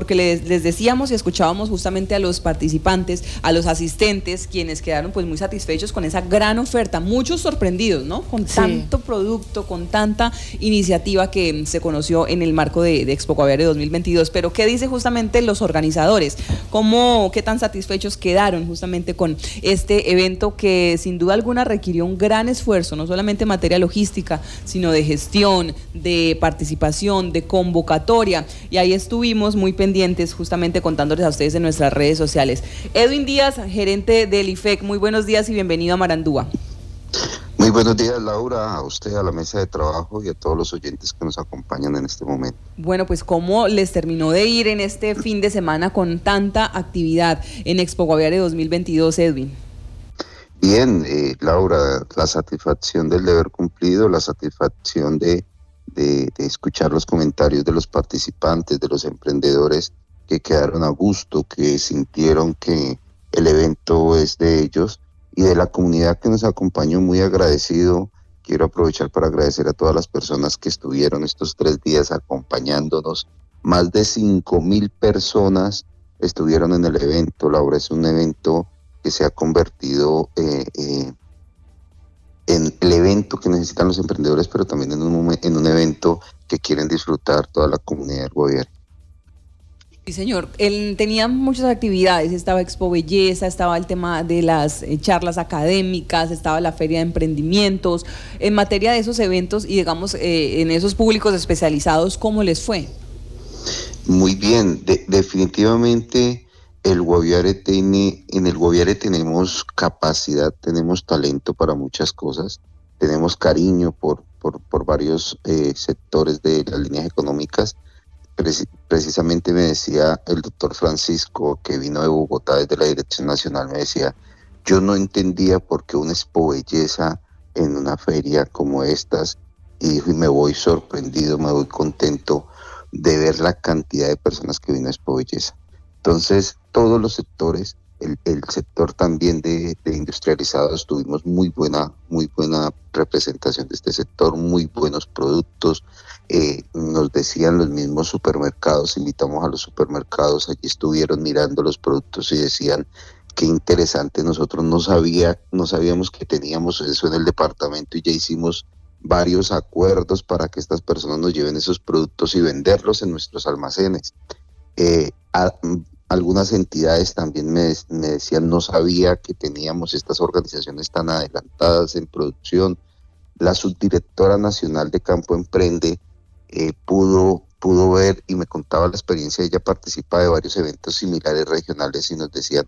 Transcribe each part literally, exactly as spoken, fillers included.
porque les, les decíamos y escuchábamos justamente a los participantes, a los asistentes, quienes quedaron pues muy satisfechos con esa gran oferta, muchos sorprendidos, ¿no? Con sí. tanto producto, con tanta iniciativa que se conoció en el marco de, de Expo Guaviare dos mil veintidós. Pero ¿qué dicen justamente los organizadores? ¿Cómo, qué tan satisfechos quedaron justamente con este evento que sin duda alguna requirió un gran esfuerzo, no solamente en materia logística, sino de gestión, de participación, de convocatoria? Y ahí estuvimos muy pendientes justamente contándoles a ustedes en nuestras redes sociales. Edwin Díaz, gerente del I F E C, muy buenos días y bienvenido a Marandúa. Muy buenos días, Laura, a usted, a la mesa de trabajo y a todos los oyentes que nos acompañan en este momento. Bueno, pues ¿cómo les terminó de ir en este fin de semana con tanta actividad en Expo Guaviare dos mil veintidós, Edwin? Bien, eh, Laura, la satisfacción del deber cumplido, la satisfacción de, de, de escuchar los comentarios de los participantes, de los emprendedores que quedaron a gusto, que sintieron que el evento es de ellos, y de la comunidad que nos acompañó, muy agradecido. Quiero aprovechar para agradecer a todas las personas que estuvieron estos tres días acompañándonos. Más de cinco mil personas estuvieron en el evento. Laura, es un evento que se ha convertido eh, eh, en el evento que necesitan los emprendedores, pero también en un, en un evento que quieren disfrutar toda la comunidad del gobierno. Sí, señor. Él tenía muchas actividades, estaba Expo Belleza, estaba el tema de las eh, charlas académicas, estaba la feria de emprendimientos. En materia de esos eventos y digamos eh, en esos públicos especializados, ¿cómo les fue? Muy bien, de, definitivamente el Guaviare tiene, en el Guaviare tenemos capacidad, tenemos talento para muchas cosas, tenemos cariño por, por, por varios eh, sectores de las líneas económicas. Precisamente me decía el doctor Francisco, que vino de Bogotá desde la Dirección Nacional, me decía, yo no entendía por qué una Expo Belleza en una feria como estas, y dijo, y me voy sorprendido, me voy contento de ver la cantidad de personas que vino a Expo Belleza. Entonces, todos los sectores, el, el sector también de, de industrializados, tuvimos muy buena, muy buena representación de este sector, muy buenos productos. Eh, nos decían los mismos supermercados, invitamos a los supermercados, allí estuvieron mirando los productos y decían qué interesante, nosotros no sabía, no sabíamos que teníamos eso en el departamento y ya hicimos varios acuerdos para que estas personas nos lleven esos productos y venderlos en nuestros almacenes. Eh, a, algunas entidades también me, me decían, no sabía que teníamos estas organizaciones tan adelantadas en producción. La subdirectora nacional de Campo Emprende Eh, pudo, pudo ver y me contaba la experiencia. Ella participa de varios eventos similares regionales y nos decía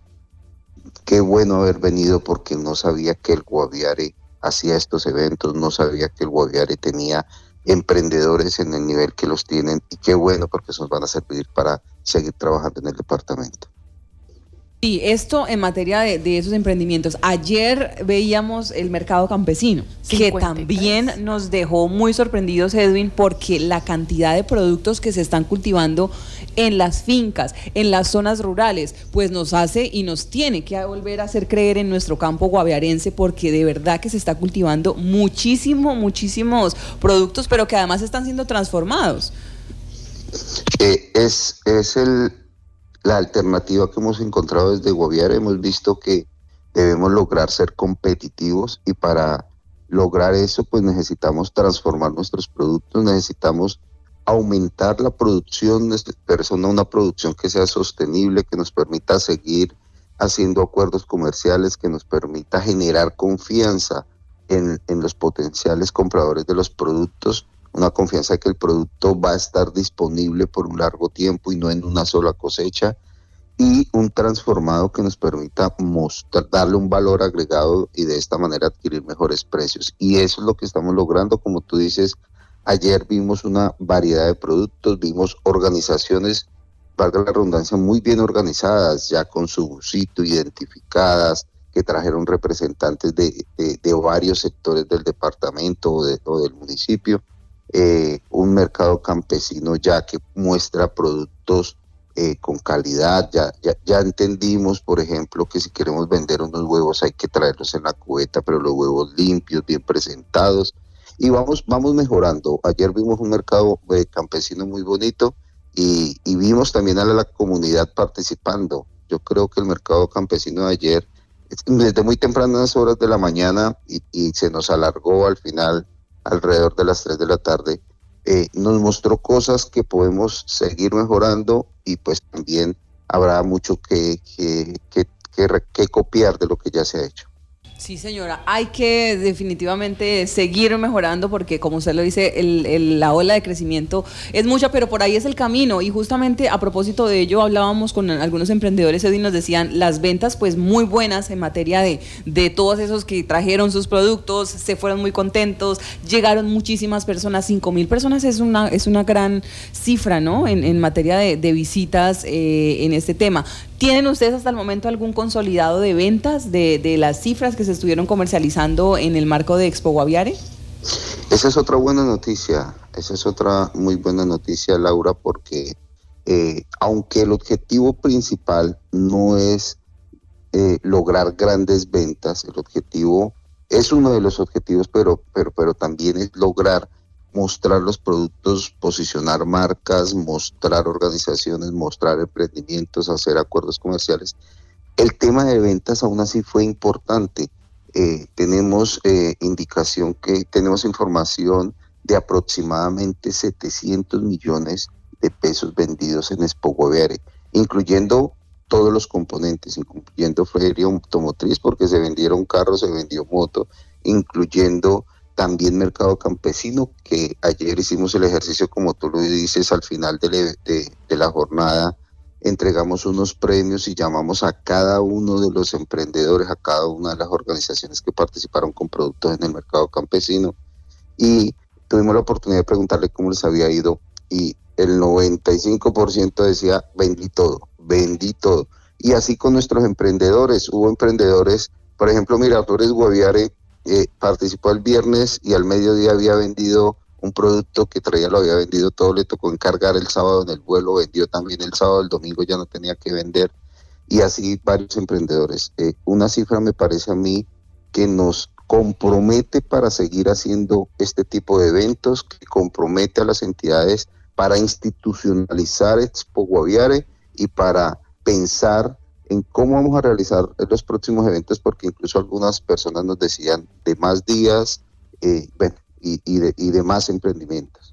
qué bueno haber venido porque no sabía que el Guaviare hacía estos eventos, no sabía que el Guaviare tenía emprendedores en el nivel que los tienen, y qué bueno porque eso nos van a servir para seguir trabajando en el departamento. Sí, esto en materia de, de esos emprendimientos. Ayer veíamos el mercado campesino, que también nos dejó muy sorprendidos, Edwin, porque la cantidad de productos que se están cultivando en las fincas, en las zonas rurales, pues nos hace y nos tiene que volver a hacer creer en nuestro campo guaviarense, porque de verdad que se está cultivando muchísimo, muchísimos productos, pero que además están siendo transformados. Eh, es, es el... La alternativa que hemos encontrado desde Guaviare. Hemos visto que debemos lograr ser competitivos, y para lograr eso pues necesitamos transformar nuestros productos, necesitamos aumentar la producción, persona una producción que sea sostenible, que nos permita seguir haciendo acuerdos comerciales, que nos permita generar confianza en, en los potenciales compradores de los productos, una confianza de que el producto va a estar disponible por un largo tiempo y no en una sola cosecha, y un transformado que nos permita mostrar, darle un valor agregado y de esta manera adquirir mejores precios. Y eso es lo que estamos logrando. Como tú dices, ayer vimos una variedad de productos, vimos organizaciones, valga la redundancia, muy bien organizadas, ya con su sitio, identificadas, que trajeron representantes de, de, de varios sectores del departamento o, de, o del municipio. Eh, un mercado campesino ya que muestra productos eh, con calidad. Ya, ya, ya entendimos, por ejemplo, que si queremos vender unos huevos hay que traerlos en la cubeta, pero los huevos limpios, bien presentados, y vamos, vamos mejorando. Ayer vimos un mercado eh, campesino muy bonito, y, y vimos también a la, la comunidad participando. Yo creo que el mercado campesino de ayer, desde muy tempranas horas de la mañana y, y se nos alargó al final alrededor de las tres de la tarde, eh, nos mostró cosas que podemos seguir mejorando y pues también habrá mucho que, que, que, que, que copiar de lo que ya se ha hecho. Sí, señora, hay que definitivamente seguir mejorando porque, como usted lo dice, el, el, la ola de crecimiento es mucha, pero por ahí es el camino. Y justamente a propósito de ello, hablábamos con algunos emprendedores y nos decían las ventas pues muy buenas en materia de, de todos esos que trajeron sus productos, se fueron muy contentos, llegaron muchísimas personas, cinco mil personas es una, es una gran cifra, ¿no? En, en materia de, de visitas eh, en este tema. ¿Tienen ustedes hasta el momento algún consolidado de ventas de, de las cifras que se estuvieron comercializando en el marco de Expo Guaviare? Esa es otra buena noticia, esa es otra muy buena noticia, Laura, porque eh, aunque el objetivo principal no es eh, lograr grandes ventas, el objetivo es uno de los objetivos, pero, pero, pero también es lograr mostrar los productos, posicionar marcas, mostrar organizaciones, mostrar emprendimientos, hacer acuerdos comerciales. El tema de ventas aún así fue importante. Eh, tenemos eh, indicación que tenemos información de aproximadamente setecientos millones de pesos vendidos en Expo Guaviare, incluyendo todos los componentes, incluyendo feria automotriz porque se vendieron carros, se vendió moto, incluyendo también mercado campesino, que ayer hicimos el ejercicio, como tú lo dices, al final de, le, de, de la jornada entregamos unos premios y llamamos a cada uno de los emprendedores, a cada una de las organizaciones que participaron con productos en el mercado campesino y tuvimos la oportunidad de preguntarle cómo les había ido y el noventa y cinco por ciento decía vendí todo, vendí todo. Y así con nuestros emprendedores, hubo emprendedores, por ejemplo Miraflores Guaviare, Eh, participó el viernes y al mediodía había vendido un producto que traía, lo había vendido todo, le tocó encargar el sábado en el vuelo, vendió también el sábado, el domingo ya no tenía que vender y así varios emprendedores. Eh, una cifra me parece a mí que nos compromete para seguir haciendo este tipo de eventos, que compromete a las entidades para institucionalizar Expo Guaviare y para pensar en cómo vamos a realizar los próximos eventos, porque incluso algunas personas nos decían de más días eh, bueno, y, y, de, y de más emprendimientos.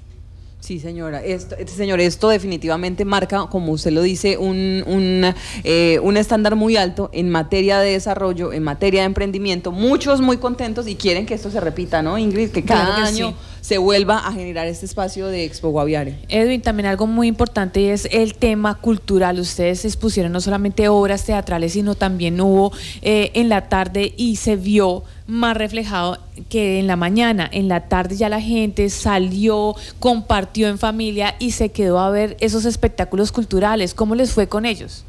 Sí, señora, esto, señor, esto definitivamente marca, como usted lo dice, un, un, eh, un estándar muy alto en materia de desarrollo, en materia de emprendimiento. Muchos muy contentos y quieren que esto se repita, ¿no, Ingrid? Que cada claro que año sí. se vuelva a generar este espacio de Expo Guaviare. Edwin, también algo muy importante es el tema cultural. Ustedes expusieron no solamente obras teatrales, sino también hubo eh, en la tarde y se vio más reflejado que en la mañana. En la tarde ya la gente salió, compartió en familia y se quedó a ver esos espectáculos culturales. ¿Cómo les fue con ellos?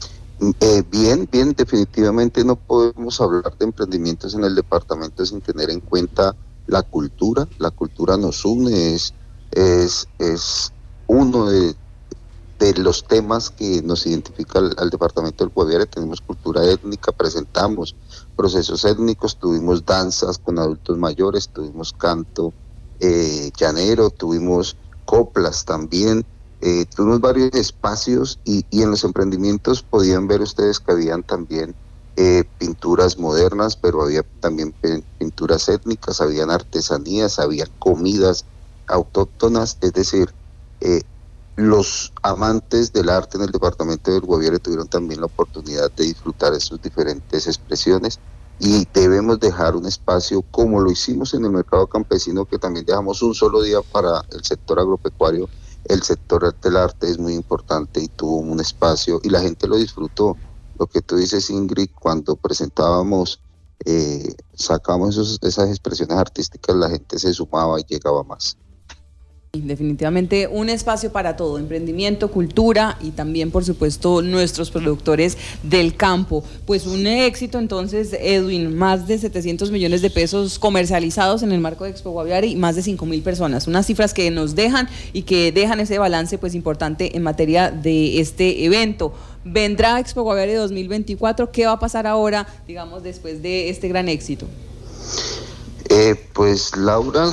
Eh, bien, bien, definitivamente no podemos hablar de emprendimientos en el departamento sin tener en cuenta la cultura. La cultura nos une, es, es, es uno de, de los temas que nos identifica al, al departamento del Guaviare. Tenemos cultura étnica, presentamos procesos étnicos, tuvimos danzas con adultos mayores, tuvimos canto eh, llanero, tuvimos coplas también, eh, tuvimos varios espacios y, y en los emprendimientos podían ver ustedes que habían también eh, pinturas modernas, pero había también pinturas étnicas, habían artesanías, había comidas autóctonas, es decir, eh, los amantes del arte en el departamento del Guaviare tuvieron también la oportunidad de disfrutar de sus diferentes expresiones y debemos dejar un espacio como lo hicimos en el mercado campesino, que también dejamos un solo día para el sector agropecuario. El sector del arte es muy importante y tuvo un espacio y la gente lo disfrutó. Lo que tú dices, Ingrid, cuando presentábamos, eh, sacábamos esos, esas expresiones artísticas, la gente se sumaba y llegaba más. Definitivamente un espacio para todo, emprendimiento, cultura y también, por supuesto, nuestros productores del campo. Pues un éxito entonces, Edwin, más de setecientos millones de pesos comercializados en el marco de Expo Guaviare y más de cinco mil personas, unas cifras que nos dejan y que dejan ese balance pues importante en materia de este evento. Vendrá Expo Guaviare dos mil veinticuatro, ¿qué va a pasar ahora, digamos, después de este gran éxito? Eh, pues Laura,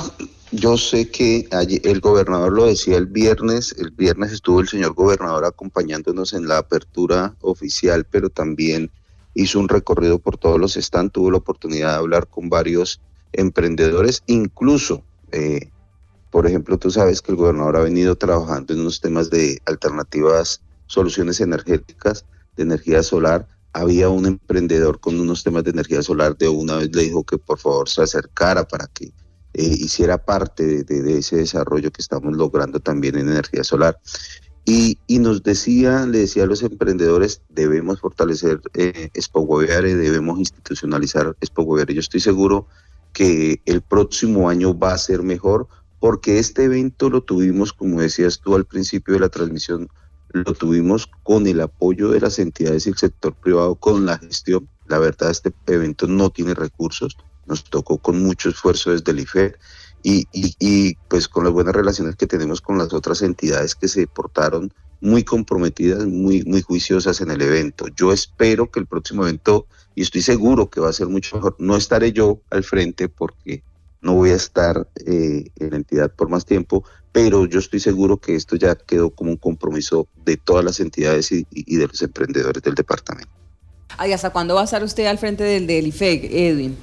yo sé que allí, el gobernador lo decía el viernes, el viernes estuvo el señor gobernador acompañándonos en la apertura oficial, pero también hizo un recorrido por todos los stands, tuvo la oportunidad de hablar con varios emprendedores, incluso, eh, por ejemplo, tú sabes que el gobernador ha venido trabajando en unos temas de alternativas, soluciones energéticas, de energía solar. Había un emprendedor con unos temas de energía solar, de una vez le dijo que por favor se acercara para que eh, hiciera parte de, de, de ese desarrollo que estamos logrando también en energía solar. Y, y nos decía, le decía a los emprendedores, debemos fortalecer eh, Expo Guaviare, debemos institucionalizar Expo Guaviare. Yo estoy seguro que el próximo año va a ser mejor, porque este evento lo tuvimos, como decías tú al principio de la transmisión, lo tuvimos con el apoyo de las entidades y el sector privado, con la gestión. La verdad, este evento no tiene recursos, nos tocó con mucho esfuerzo desde el I F E C y, y, y pues con las buenas relaciones que tenemos con las otras entidades que se portaron muy comprometidas, muy, muy juiciosas en el evento. Yo espero que el próximo evento, y estoy seguro que va a ser mucho mejor, no estaré yo al frente porque no voy a estar eh, en la entidad por más tiempo, pero yo estoy seguro que esto ya quedó como un compromiso de todas las entidades y, y de los emprendedores del departamento. ¿Y hasta cuándo va a estar usted al frente del, del I F E C, Edwin?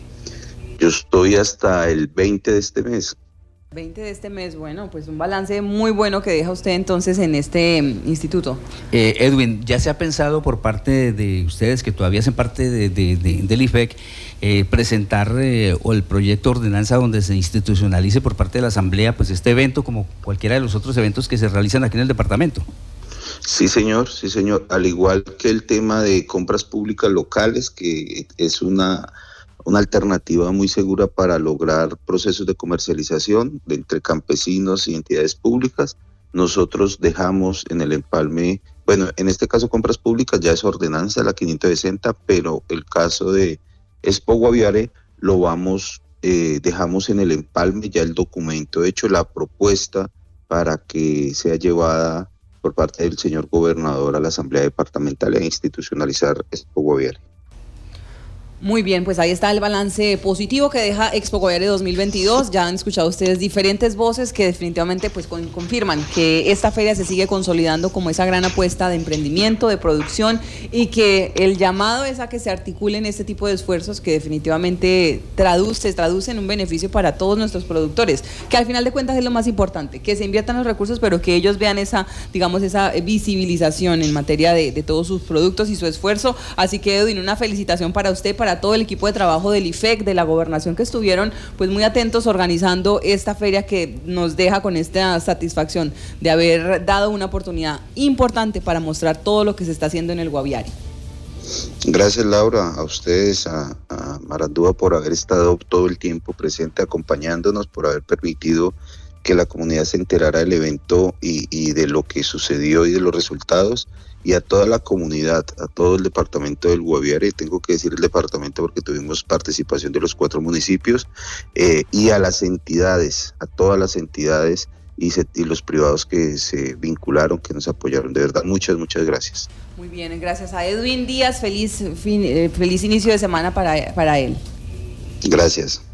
Yo estoy hasta el veinte de este mes. veinte de este mes, bueno, pues un balance muy bueno que deja usted entonces en este um, instituto. Eh, Edwin, ¿ya se ha pensado por parte de, de ustedes, que todavía hacen parte de, de, de, del I F E C, eh, presentar eh, o el proyecto de ordenanza donde se institucionalice por parte de la Asamblea pues este evento como cualquiera de los otros eventos que se realizan aquí en el departamento? Sí, señor, sí, señor. Al igual que el tema de compras públicas locales, que es una... una alternativa muy segura para lograr procesos de comercialización de entre campesinos y entidades públicas. Nosotros dejamos en el empalme, bueno, en este caso compras públicas ya es ordenanza la quinientos sesenta, pero el caso de Expo Guaviare lo vamos, eh, dejamos en el empalme ya el documento hecho, la propuesta para que sea llevada por parte del señor gobernador a la Asamblea Departamental e institucionalizar Expo Guaviare. Muy bien, pues ahí está el balance positivo que deja Expo Guaviare dos mil veintidós. Ya han escuchado ustedes diferentes voces que definitivamente pues con, confirman que esta feria se sigue consolidando como esa gran apuesta de emprendimiento, de producción, y que el llamado es a que se articulen este tipo de esfuerzos que definitivamente traduce, traducen un beneficio para todos nuestros productores, que al final de cuentas es lo más importante, que se inviertan los recursos, pero que ellos vean esa, digamos, esa visibilización en materia de, de todos sus productos y su esfuerzo. Así que, Edwin, una felicitación para usted, para a todo el equipo de trabajo del I F E C, de la Gobernación, que estuvieron pues muy atentos organizando esta feria que nos deja con esta satisfacción de haber dado una oportunidad importante para mostrar todo lo que se está haciendo en el Guaviare. Gracias, Laura, a ustedes, a, a Marandúa, por haber estado todo el tiempo presente acompañándonos, por haber permitido que la comunidad se enterara del evento y, y de lo que sucedió y de los resultados, y a toda la comunidad, a todo el departamento del Guaviare, tengo que decir el departamento porque tuvimos participación de los cuatro municipios, eh, y a las entidades, a todas las entidades y, se, y los privados que se vincularon, que nos apoyaron. De verdad, muchas, muchas gracias. Muy bien, gracias a Edwin Díaz, feliz, fin, eh, feliz inicio de semana para, para él. Gracias.